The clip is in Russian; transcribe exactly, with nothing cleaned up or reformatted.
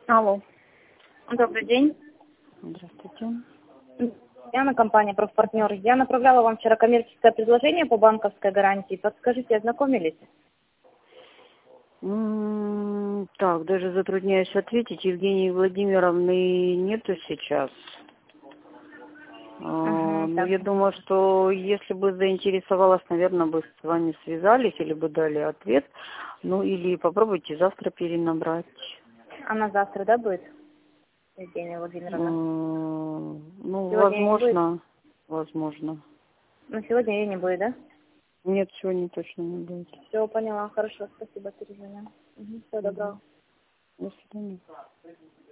Алло. Добрый день. Здравствуйте. Яна, компания «Профпартнер». Я направляла вам вчера коммерческое предложение по банковской гарантии. Подскажите, ознакомились? М, Так, даже затрудняюсь ответить. Евгении Владимировны нету сейчас. А, Угу, Ну, так. я думаю, что если бы заинтересовалась, наверное, бы с вами связались или бы дали ответ. Ну, или попробуйте завтра перенабрать. Она завтра, да, будет? Евгения Владимировна. М, Ну, Сегодня ее не будет? возможно, возможно. Ну, сегодня ее не будет, да? Нет, сегодня точно не будет. Все, поняла. Хорошо, спасибо, перезвоню. Угу, всего Мгм. доброго. До свидания.